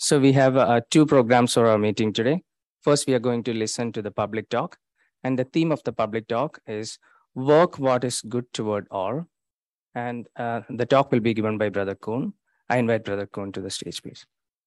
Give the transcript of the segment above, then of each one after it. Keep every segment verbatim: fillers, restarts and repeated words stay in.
So we have uh, two programs for our meeting today. First, we are going to listen to the public talk. And the theme of the public talk is work what is good toward all. And uh, the talk will be given by Brother Kuhn. I invite Brother Kuhn to the stage, please.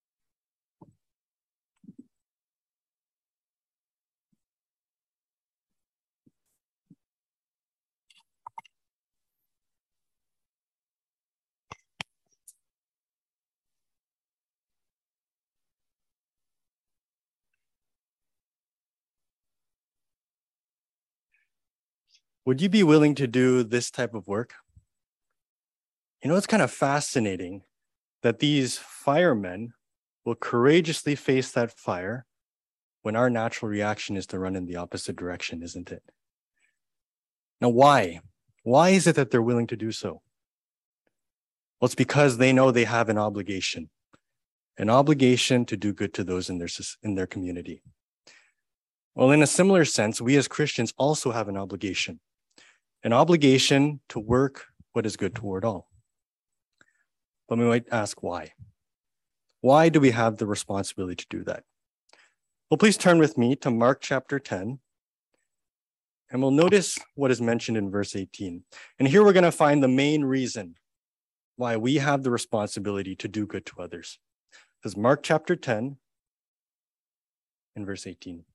Would you be willing to do this type of work? You know, it's kind of fascinating that these firemen will courageously face that fire when our natural reaction is to run in the opposite direction, isn't it? Now, why? Why is it that they're willing to do so? Well, it's because they know they have an obligation, an obligation to do good to those in their, in their community. Well, in a similar sense, we as Christians also have an obligation. An obligation to work what is good toward all. But we might ask why. Why do we have the responsibility to do that? Well, please turn with me to Mark chapter ten, and we'll notice what is mentioned in verse eighteen. And here we're going to find the main reason why we have the responsibility to do good to others. This is Mark chapter ten and verse eighteen.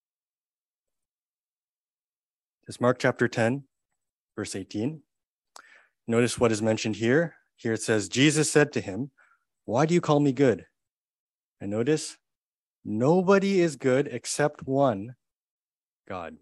This is Mark chapter ten. Verse eighteen, notice what is mentioned here. Here it says, Jesus said to him, "Why do you call me good?" And notice, nobody is good except one, God.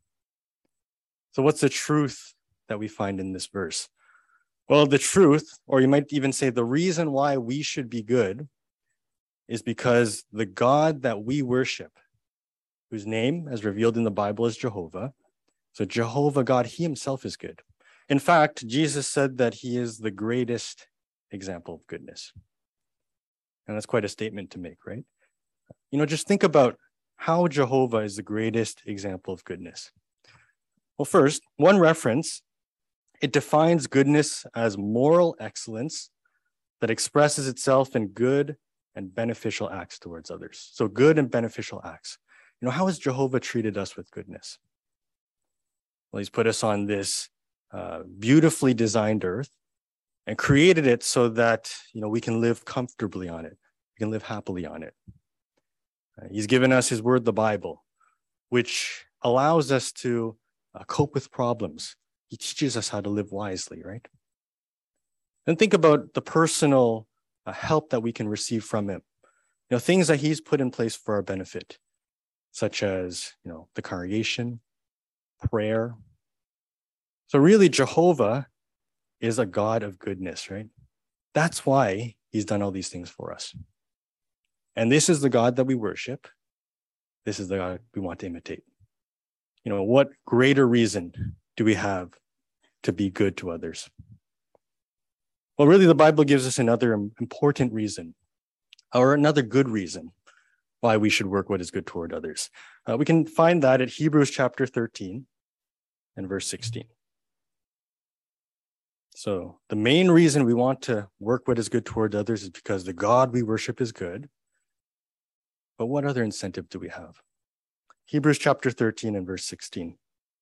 So what's the truth that we find in this verse? Well, the truth, or you might even say the reason why we should be good, is because the God that we worship, whose name, as revealed in the Bible, is Jehovah, so Jehovah God, he himself is good. In fact, Jesus said that he is the greatest example of goodness. And that's quite a statement to make, right? You know, just think about how Jehovah is the greatest example of goodness. Well, first, one reference, it defines goodness as moral excellence that expresses itself in good and beneficial acts towards others. So good and beneficial acts. You know, how has Jehovah treated us with goodness? Well, he's put us on this uh, beautifully designed earth and created it so that, you know, we can live comfortably on it. We can live happily on it. Uh, he's given us his word, the Bible, which allows us to uh, cope with problems. He teaches us how to live wisely, right? And think about the personal uh, help that we can receive from him. You know, things that he's put in place for our benefit, such as, you know, the congregation, prayer. So really, Jehovah is a God of goodness, right? That's why he's done all these things for us. And this is the God that we worship. This is the God we want to imitate. You know, what greater reason do we have to be good to others? Well, really, the Bible gives us another important reason, or another good reason why we should work what is good toward others. Uh, we can find that at Hebrews chapter thirteen and verse sixteen. So the main reason we want to work what is good toward others is because the God we worship is good. But what other incentive do we have? Hebrews chapter thirteen and verse sixteen.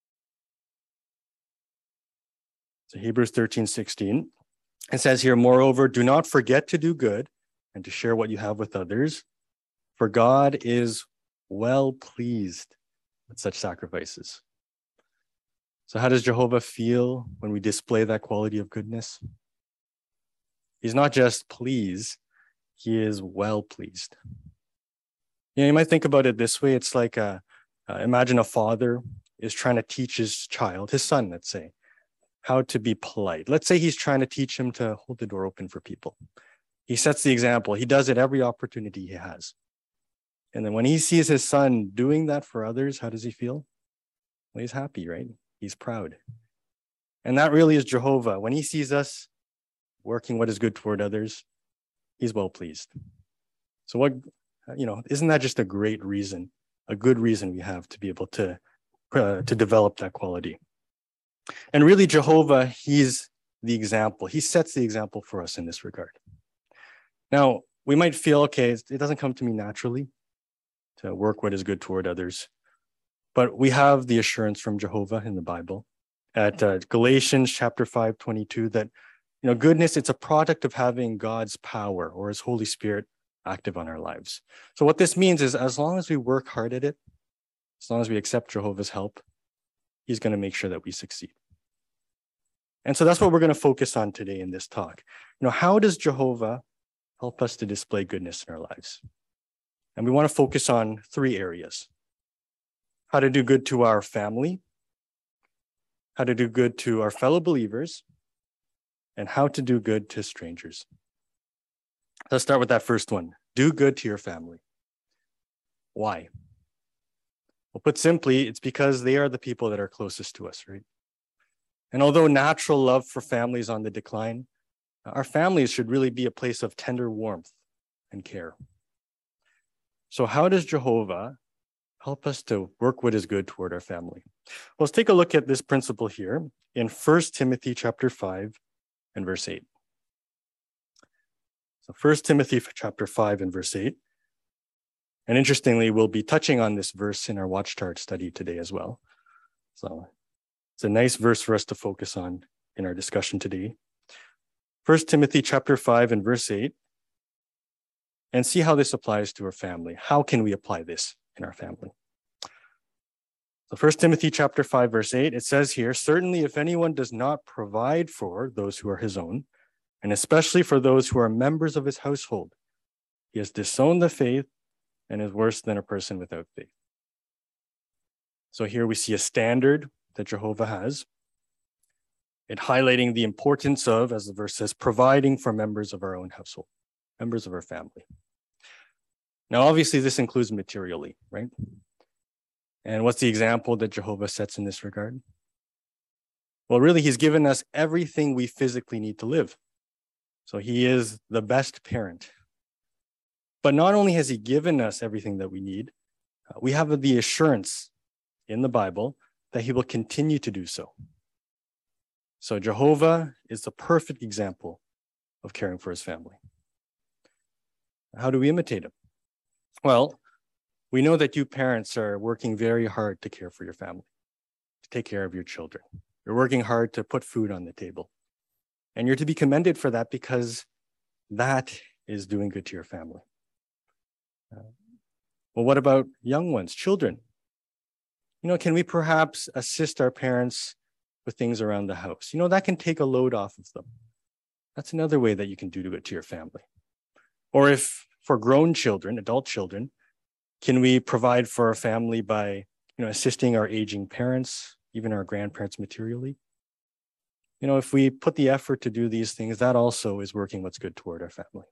So Hebrews thirteen, sixteen. It says here, "Moreover, do not forget to do good and to share what you have with others, for God is well pleased with such sacrifices." So how does Jehovah feel when we display that quality of goodness? He's not just pleased, he is well pleased. You know, you might think about it this way. It's like, a, uh, imagine a father is trying to teach his child, his son, let's say, how to be polite. Let's say he's trying to teach him to hold the door open for people. He sets the example. He does it every opportunity he has. And then when he sees his son doing that for others, how does he feel? Well, he's happy, right? He's proud. And that really is Jehovah. When he sees us working what is good toward others, he's well pleased. So what, you know, isn't that just a great reason, a good reason we have to be able to, uh, to develop that quality? And really, Jehovah, he's the example. He sets the example for us in this regard. Now, we might feel, okay, it doesn't come to me naturally to work what is good toward others. But we have the assurance from Jehovah in the Bible at uh, Galatians chapter five, twenty-two, that, you know, goodness, it's a product of having God's power or his Holy Spirit active on our lives. So what this means is as long as we work hard at it, as long as we accept Jehovah's help, he's going to make sure that we succeed. And so that's what we're going to focus on today in this talk. You know, how does Jehovah help us to display goodness in our lives? And we want to focus on three areas: how to do good to our family, how to do good to our fellow believers, and how to do good to strangers. Let's start with that first one. Do good to your family. Why? Well, put simply, it's because they are the people that are closest to us, right? And although natural love for family is on the decline, our families should really be a place of tender warmth and care. So how does Jehovah help us to work what is good toward our family? Well, let's take a look at this principle here in First Timothy chapter five and verse eight. So First Timothy chapter five and verse eight. And interestingly, we'll be touching on this verse in our Watchtower study today as well. So it's a nice verse for us to focus on in our discussion today. First Timothy chapter five and verse eight. And see how this applies to our family. How can we apply this in our family? So First Timothy chapter five, verse eight, it says here, certainly if anyone does not provide for those who are his own, and especially for those who are members of his household, he has disowned the faith and is worse than a person without faith. So here we see a standard that Jehovah has, it highlighting the importance of, as the verse says, providing for members of our own household, members of our family. Now, obviously, this includes materially, right? And what's the example that Jehovah sets in this regard? Well, really, he's given us everything we physically need to live. So he is the best parent. But not only has he given us everything that we need, uh, we have the assurance in the Bible that he will continue to do so. So Jehovah is the perfect example of caring for his family. How do we imitate him? Well, we know that you parents are working very hard to care for your family, to take care of your children. You're working hard to put food on the table. And you're to be commended for that because that is doing good to your family. Uh, well, what about young ones, children? You know, can we perhaps assist our parents with things around the house? You know, that can take a load off of them. That's another way that you can do good to your family. Or if for grown children, adult children, can we provide for our family by, you know, assisting our aging parents, even our grandparents materially? You know, if we put the effort to do these things, that also is working what's good toward our family.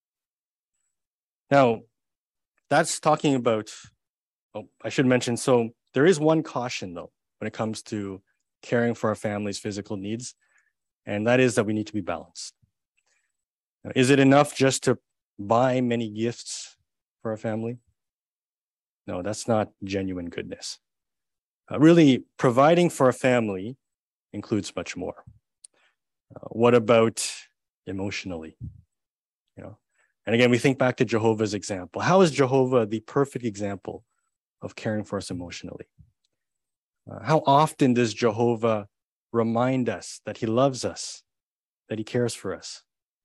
Now, that's talking about, oh, I should mention, so there is one caution though, when it comes to caring for our family's physical needs, and that is that we need to be balanced. Now, is it enough just to buy many gifts for our family? No, that's not genuine goodness. Uh, really, providing for a family includes much more. Uh, what about emotionally? You know, and again, we think back to Jehovah's example. How is Jehovah the perfect example of caring for us emotionally? Uh, how often does Jehovah remind us that he loves us, that he cares for us?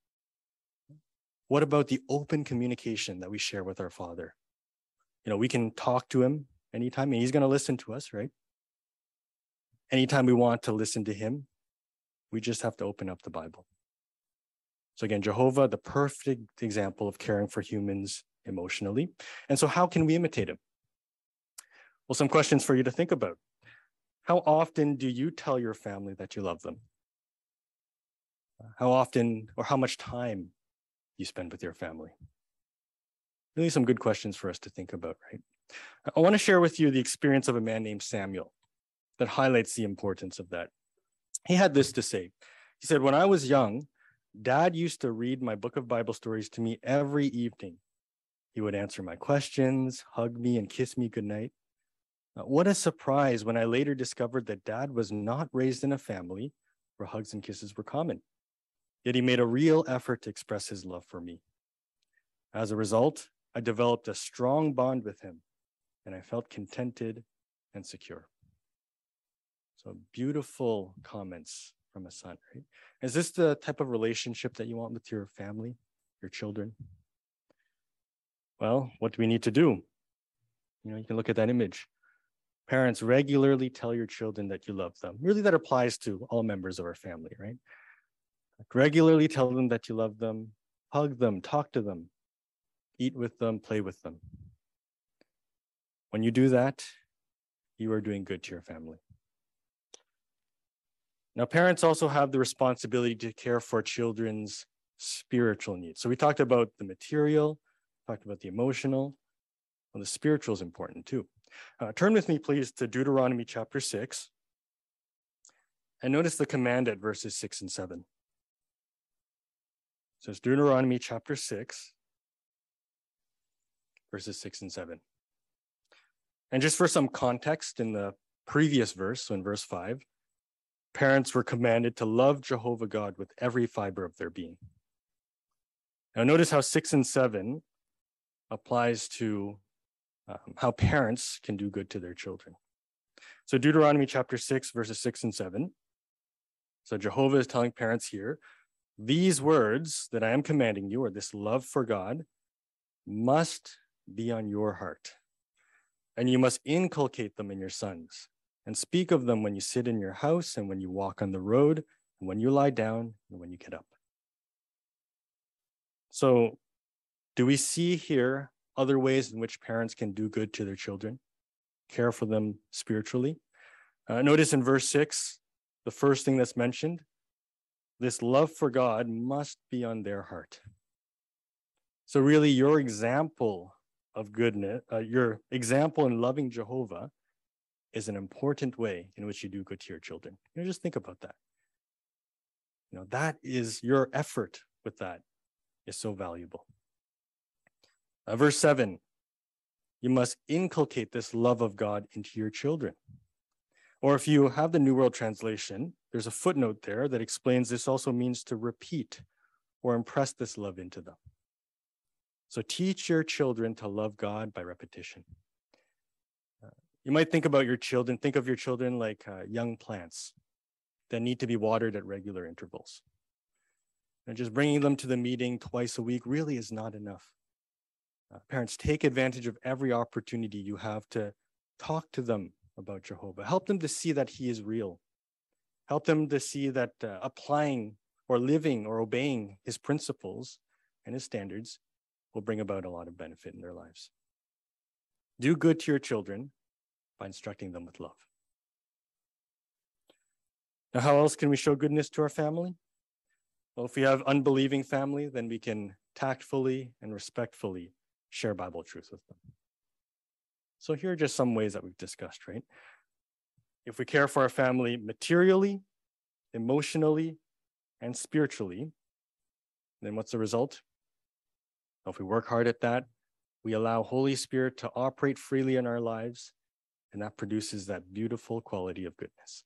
What about the open communication that we share with our Father? You know, we can talk to him anytime, and he's going to listen to us, right? Anytime we want to listen to him, we just have to open up the Bible. So again, Jehovah, the perfect example of caring for humans emotionally. And so how can we imitate him? Well, some questions for you to think about. How often do you tell your family that you love them? How often or how much time you spend with your family? Really some good questions for us to think about, right? I want to share with you the experience of a man named Samuel that highlights the importance of that. He had this to say. He said, when I was young, Dad used to read my book of Bible stories to me every evening. He would answer my questions, hug me, and kiss me goodnight. Uh, what a surprise when I later discovered that Dad was not raised in a family where hugs and kisses were common. Yet he made a real effort to express his love for me. As a result, I developed a strong bond with him, and I felt contented and secure. So beautiful comments from a son, right? Is this the type of relationship that you want with your family, your children? Well, what do we need to do? You know, you can look at that image. Parents, regularly tell your children that you love them. Really, that applies to all members of our family, right? Like regularly tell them that you love them, hug them, talk to them, eat with them, play with them. When you do that, you are doing good to your family. Now, parents also have the responsibility to care for children's spiritual needs. So we talked about the material, talked about the emotional. Well, the spiritual is important too. Uh, turn with me, please, to Deuteronomy chapter six. And notice the command at verses six and seven. So it's Deuteronomy chapter six, verses six and seven. And just for some context, in the previous verse, so in verse five, parents were commanded to love Jehovah God with every fiber of their being. Now notice how six and seven applies to um, how parents can do good to their children. So Deuteronomy chapter six, verses six and seven. So Jehovah is telling parents here, these words that I am commanding you, or this love for God, must be on your heart. And you must inculcate them in your sons, and speak of them when you sit in your house, and when you walk on the road, and when you lie down, and when you get up. So do we see here other ways in which parents can do good to their children, care for them spiritually? Uh, notice in verse six, the first thing that's mentioned, this love for God must be on their heart. So really your example of goodness, uh, your example in loving Jehovah is an important way in which you do good to your children. You know, just think about that. You know, that is your effort with that is so valuable. Uh, verse seven, you must inculcate this love of God into your children. Or if you have the New World Translation, there's a footnote there that explains this also means to repeat or impress this love into them. So teach your children to love God by repetition. Uh, you might think about your children, think of your children like uh, young plants that need to be watered at regular intervals. And just bringing them to the meeting twice a week really is not enough. Uh, parents, take advantage of every opportunity you have to talk to them about Jehovah. Help them to see that he is real. Help them to see that uh, applying or living or obeying his principles and his standards will bring about a lot of benefit in their lives. Do good to your children by instructing them with love. Now, how else can we show goodness to our family? Well, if we have unbelieving family, then we can tactfully and respectfully share Bible truth with them. So here are just some ways that we've discussed, right? If we care for our family materially, emotionally, and spiritually, then what's the result? If we work hard at that, we allow Holy Spirit to operate freely in our lives, and that produces that beautiful quality of goodness.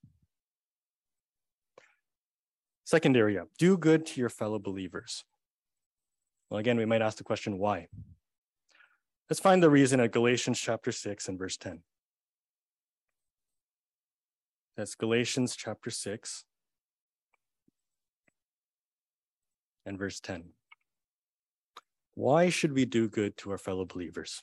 Second area, do good to your fellow believers. Well, again, we might ask the question, why? Let's find the reason at Galatians chapter six and verse ten. That's Galatians chapter six and verse ten. Why should we do good to our fellow believers?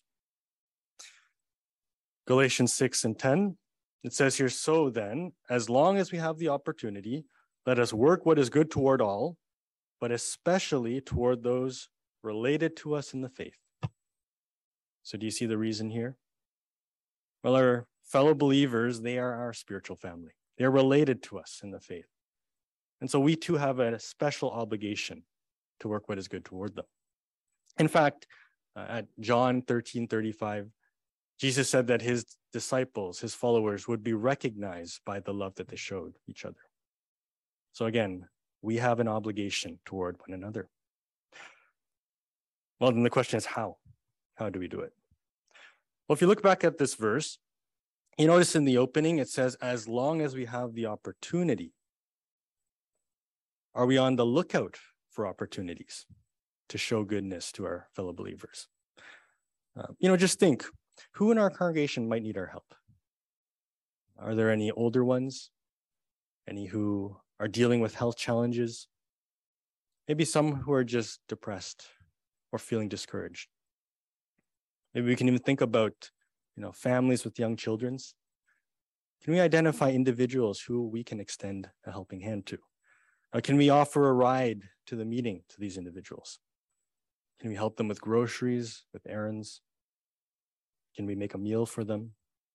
Galatians six and ten, it says here, so then, as long as we have the opportunity, let us work what is good toward all, but especially toward those related to us in the faith. So do you see the reason here? Well, our fellow believers, they are our spiritual family. They're related to us in the faith. And so we too have a special obligation to work what is good toward them. In fact, uh, at John thirteen thirty-five, Jesus said that his disciples, his followers, would be recognized by the love that they showed each other. So again, we have an obligation toward one another. Well, then the question is how? How do we do it? Well, if you look back at this verse, you notice in the opening, it says, as long as we have the opportunity. Are we on the lookout for opportunities? to show goodness to our fellow believers. Uh, you know, just think, who in our congregation might need our help? Are there any older ones? Any who are dealing with health challenges? Maybe some who are just depressed or feeling discouraged. Maybe we can even think about, you know, families with young children. Can we identify individuals who we can extend a helping hand to? Uh, can we offer a ride to the meeting to these individuals? Can we help them with groceries, with errands? Can we make a meal for them?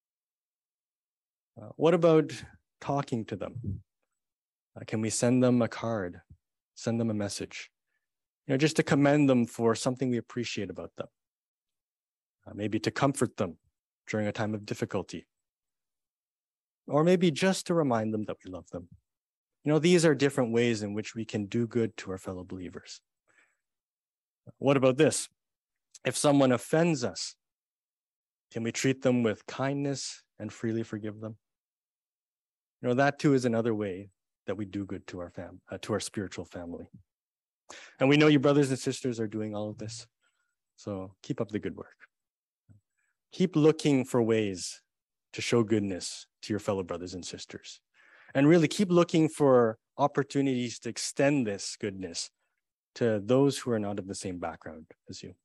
Uh, what about talking to them? Uh, can we send them a card, send them a message? You know, just to commend them for something we appreciate about them. Uh, maybe to comfort them during a time of difficulty. Or maybe just to remind them that we love them. You know, these are different ways in which we can do good to our fellow believers. What about this? If someone offends us, can we treat them with kindness and freely forgive them? You know, that too is another way that we do good to our fam, uh, to our spiritual family. And we know you brothers and sisters are doing all of this. So keep up the good work. Keep looking for ways to show goodness to your fellow brothers and sisters. And really keep looking for opportunities to extend this goodness to those who are not of the same background as you.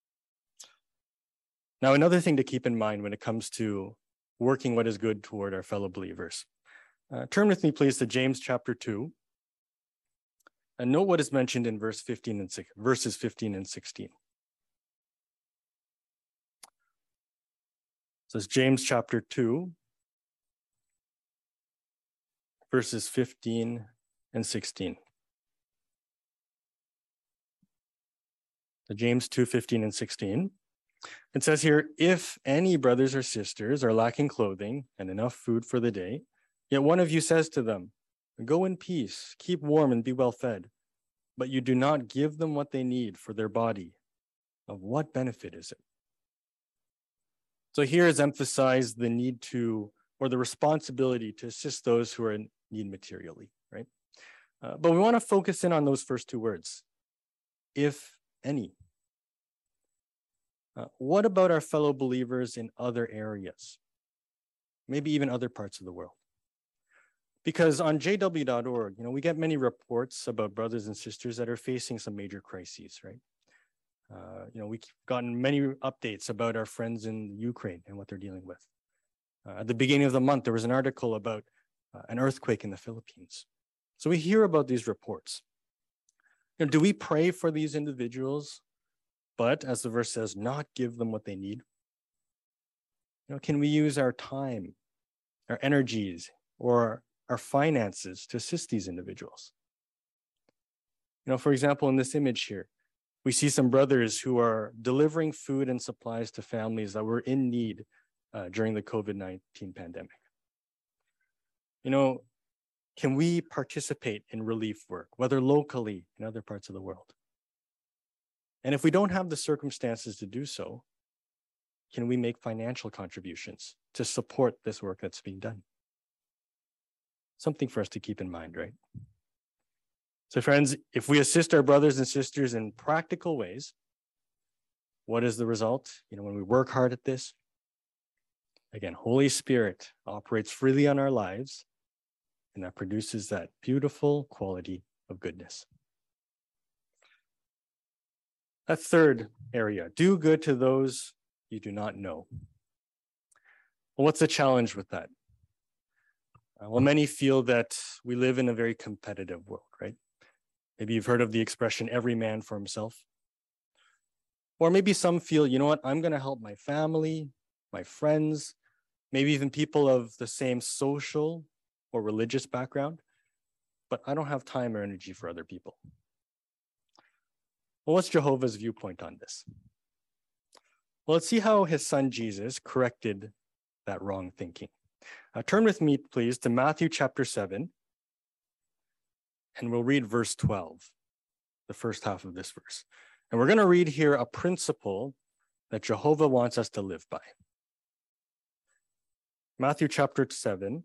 Now, another thing to keep in mind when it comes to working what is good toward our fellow believers. Uh, turn with me, please, to James chapter two. And note what is mentioned in verse fifteen and six, verses fifteen and sixteen. So it's James chapter two, verses fifteen and sixteen. So James two, fifteen and sixteen. It says here, if any brothers or sisters are lacking clothing and enough food for the day, yet one of you says to them, go in peace, keep warm and be well fed, but you do not give them what they need for their body, of what benefit is it? So here is emphasized the need to, or the responsibility to assist those who are in need materially, right? Uh, but we want to focus in on those first two words, if any. Uh, what about our fellow believers in other areas? Maybe even other parts of the world. Because on j w dot org, you know, we get many reports about brothers and sisters that are facing some major crises, right? Uh, you know, we've gotten many updates about our friends in Ukraine and what they're dealing with. Uh, at the beginning of the month, there was an article about uh, an earthquake in the Philippines. So we hear about these reports. You know, do we pray for these individuals, but as the verse says, not give them what they need? You know, can we use our time, our energies, or our finances to assist these individuals? You know, for example, in this image here, we see some brothers who are delivering food and supplies to families that were in need uh, during the COVID nineteen pandemic. You know, can we participate in relief work, whether locally in other parts of the world? And if we don't have the circumstances to do so, can we make financial contributions to support this work that's being done? Something for us to keep in mind, right? So friends, if we assist our brothers and sisters in practical ways, what is the result? You know, when we work hard at this, again, Holy Spirit operates freely on our lives, and that produces that beautiful quality of goodness. That third area, do good to those you do not know. Well, what's the challenge with that? Uh, well, many feel that we live in a very competitive world, right? Maybe you've heard of the expression, every man for himself. Or maybe some feel, you know what, I'm going to help my family, my friends, maybe even people of the same social or religious background, but I don't have time or energy for other people. Well, what's Jehovah's viewpoint on this? Well, let's see how his son Jesus corrected that wrong thinking. Uh, turn with me, please, to Matthew chapter seven, and we'll read verse twelve, the first half of this verse. And we're going to read here a principle that Jehovah wants us to live by. Matthew chapter seven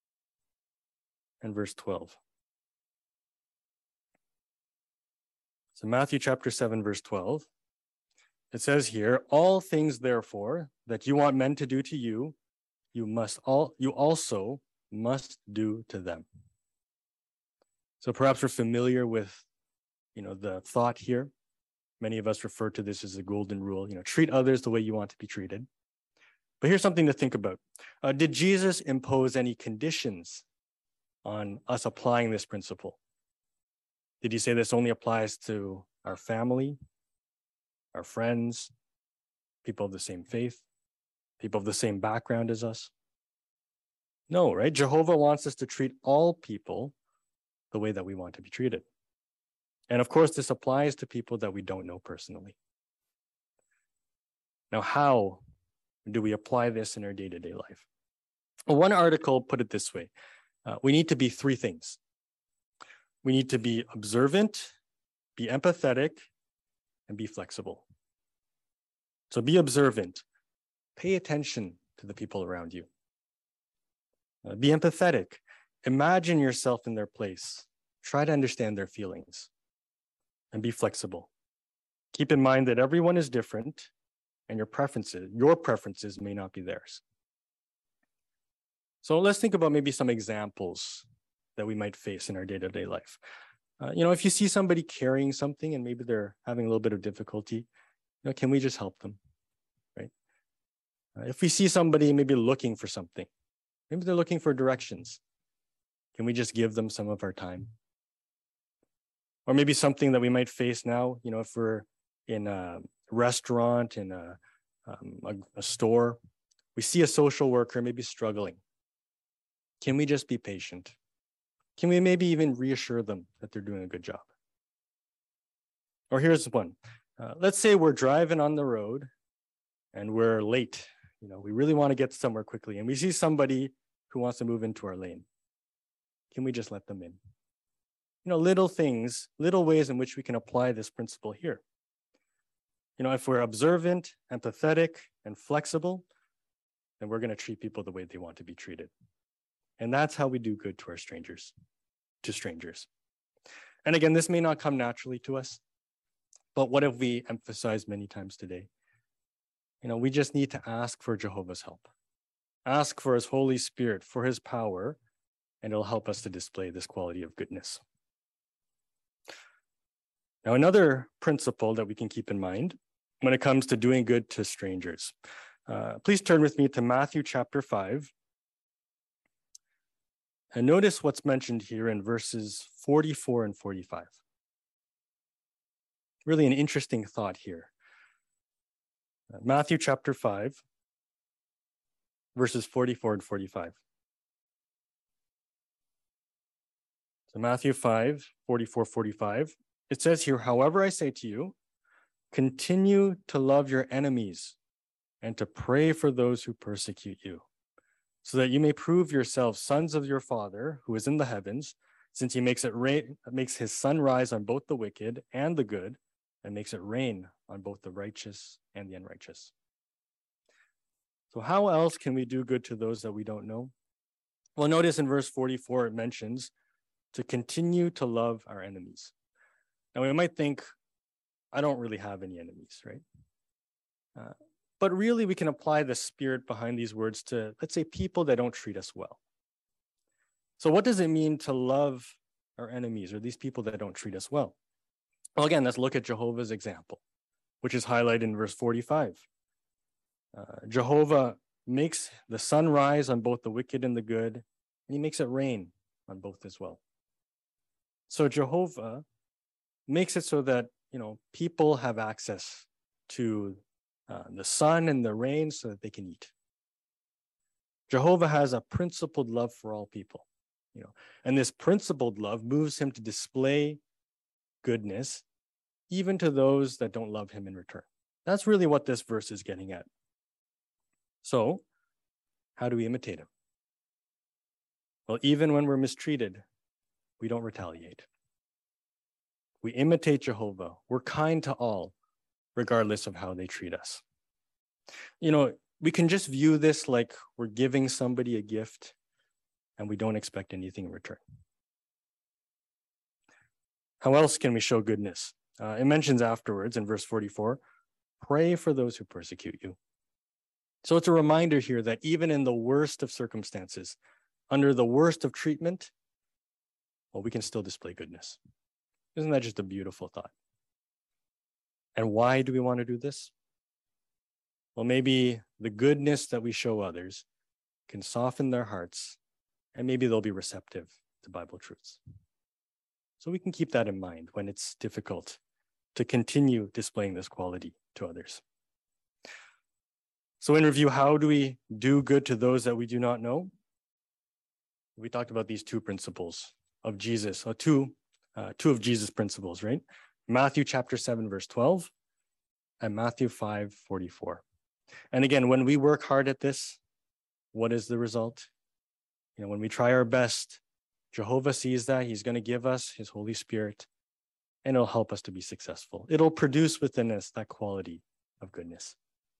and verse twelve. So Matthew chapter seven, verse twelve, it says here, all things therefore that you want men to do to you, you must all you also must do to them. So perhaps we're familiar with, you know, the thought here. Many of us refer to this as the golden rule, you know, treat others the way you want to be treated. But here's something to think about. Uh, did Jesus impose any conditions on us applying this principle? Did he say this only applies to our family, our friends, people of the same faith, people of the same background as us? No, right? Jehovah wants us to treat all people the way that we want to be treated. And of course, this applies to people that we don't know personally. Now, how do we apply this in our day-to-day life? Well, one article put it this way. Uh, we need to be three things. We need to be observant, be empathetic, and be flexible. So be observant. Pay attention to the people around you. Uh, be empathetic. Imagine yourself in their place. Try to understand their feelings. And be flexible. Keep in mind that everyone is different and your preferences, your preferences may not be theirs. So let's think about maybe some examples that we might face in our day-to-day life. Uh, you know, if you see somebody carrying something and maybe they're having a little bit of difficulty, you know, can we just help them, right? Uh, if we see somebody maybe looking for something, maybe they're looking for directions, can we just give them some of our time? Or maybe something that we might face now, you know, if we're in a restaurant, in a, um, a, a store, we see a social worker maybe struggling. Can we just be patient? Can we maybe even reassure them that they're doing a good job? Or here's one. Uh, let's say we're driving on the road and we're late. You know, we really want to get somewhere quickly and we see somebody who wants to move into our lane. Can we just let them in? You know, little things, little ways in which we can apply this principle here. You know, if we're observant, empathetic, and flexible, then we're going to treat people the way they want to be treated. And that's how we do good to our strangers, to strangers. And again, this may not come naturally to us, but what have we emphasized many times today? You know, we just need to ask for Jehovah's help. Ask for his Holy Spirit, for his power, and it'll help us to display this quality of goodness. Now, another principle that we can keep in mind when it comes to doing good to strangers. Uh, please turn with me to Matthew chapter five. And notice what's mentioned here in verses forty-four and forty-five. Really an interesting thought here. Uh, Matthew chapter five, verses forty-four and forty-five. So Matthew five, forty-four, forty-five. It says here, however, I say to you, continue to love your enemies and to pray for those who persecute you, so that you may prove yourselves sons of your Father who is in the heavens, since he makes it rain, makes his sun rise on both the wicked and the good, and makes it rain on both the righteous and the unrighteous. So how else can we do good to those that we don't know? Well, notice in verse forty-four, it mentions to continue to love our enemies. Now, we might think, I don't really have any enemies, right? Uh, but really, we can apply the spirit behind these words to, let's say, people that don't treat us well. So what does it mean to love our enemies or these people that don't treat us well? Well, again, let's look at Jehovah's example, which is highlighted in verse forty-five. Uh, Jehovah makes the sun rise on both the wicked and the good, and he makes it rain on both as well. So Jehovah makes it so that, you know, people have access to uh, the sun and the rain so that they can eat. Jehovah has a principled love for all people, you know, and this principled love moves him to display goodness even to those that don't love him in return. That's really what this verse is getting at. So, how do we imitate him? Well, even when we're mistreated, we don't retaliate. We imitate Jehovah. We're kind to all, regardless of how they treat us. You know, we can just view this like we're giving somebody a gift and we don't expect anything in return. How else can we show goodness? Uh, it mentions afterwards in verse forty-four, pray for those who persecute you. So it's a reminder here that even in the worst of circumstances, under the worst of treatment, well, we can still display goodness. Isn't that just a beautiful thought? And why do we want to do this? Well, maybe the goodness that we show others can soften their hearts, and maybe they'll be receptive to Bible truths. So we can keep that in mind when it's difficult to continue displaying this quality to others. So in review, how do we do good to those that we do not know? We talked about these two principles of Jesus, or two, uh, two of Jesus' principles, right? Matthew chapter seven, verse twelve, and Matthew five, forty-four. And again, when we work hard at this, what is the result? You know, when we try our best, Jehovah sees that. He's going to give us his Holy Spirit, and it'll help us to be successful. It'll produce within us that quality of goodness.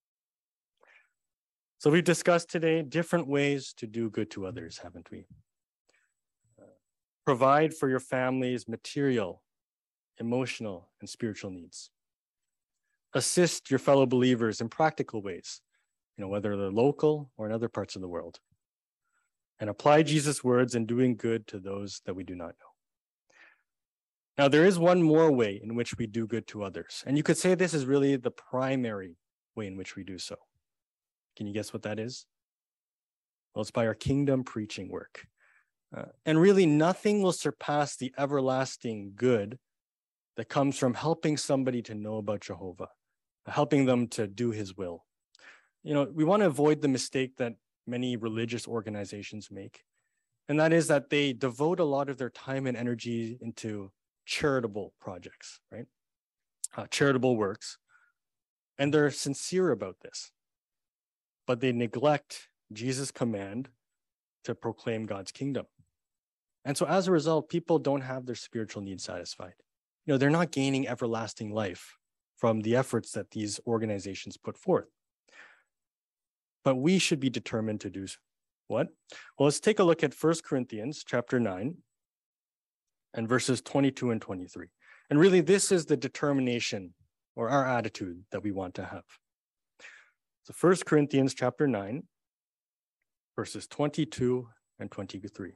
So we've discussed today different ways to do good to others, haven't we? Uh, provide for your family's material, emotional, and spiritual needs. Assist your fellow believers in practical ways, you know, whether they're local or in other parts of the world. And apply Jesus' words in doing good to those that we do not know. Now, there is one more way in which we do good to others. And you could say this is really the primary way in which we do so. Can you guess what that is? Well, it's by our kingdom preaching work. Uh, and really, nothing will surpass the everlasting good that comes from helping somebody to know about Jehovah, helping them to do his will. You know, we want to avoid the mistake that many religious organizations make, and that is that they devote a lot of their time and energy into charitable projects, right? Uh, charitable works. And they're sincere about this, but they neglect Jesus' command to proclaim God's kingdom. And so as a result, people don't have their spiritual needs satisfied. You know, they're not gaining everlasting life from the efforts that these organizations put forth. But we should be determined to do what? Well, let's take a look at First Corinthians chapter nine and verses twenty-two and twenty-three. And really, this is the determination or our attitude that we want to have. So First Corinthians chapter nine, verses twenty-two and twenty-three.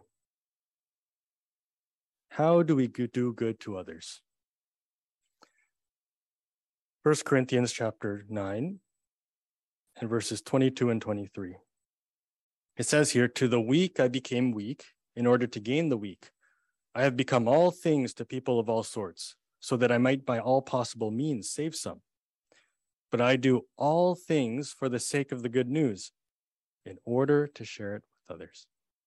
How do we do good to others? First Corinthians chapter nine and verses twenty-two and twenty-three. It says here, to the weak I became weak in order to gain the weak. I have become all things to people of all sorts, so that I might by all possible means save some. But I do all things for the sake of the good news, in order to share it with others.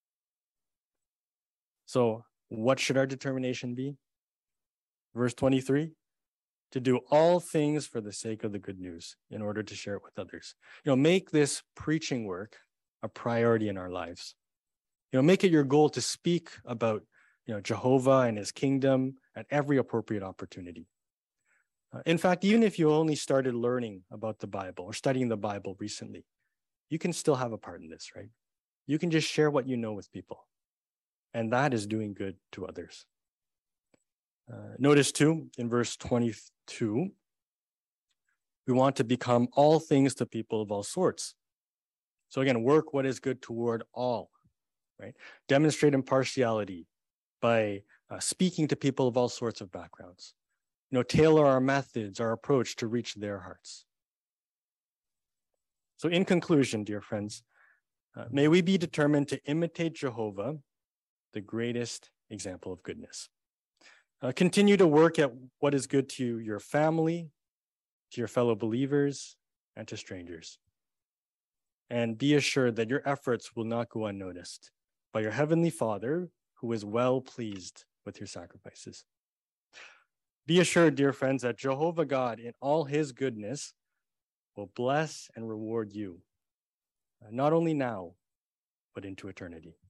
So what should our determination be? Verse twenty-three, to do all things for the sake of the good news, in order to share it with others. You know, make this preaching work a priority in our lives. You know, make it your goal to speak about, you know, Jehovah and his kingdom at every appropriate opportunity. Uh, in fact, even if you only started learning about the Bible or studying the Bible recently, you can still have a part in this, right? You can just share what you know with people. And that is doing good to others. Uh, notice too, in verse twenty-two, we want to become all things to people of all sorts. So again, work what is good toward all, right? Demonstrate impartiality by uh, speaking to people of all sorts of backgrounds. You know, tailor our methods, our approach to reach their hearts. So in conclusion, dear friends, uh, may we be determined to imitate Jehovah, the greatest example of goodness. Uh, continue to work at what is good to your family, to your fellow believers, and to strangers. And be assured that your efforts will not go unnoticed by your heavenly Father, who is well pleased with your sacrifices. Be assured, dear friends, that Jehovah God, in all his goodness, will bless and reward you, not only now, but into eternity.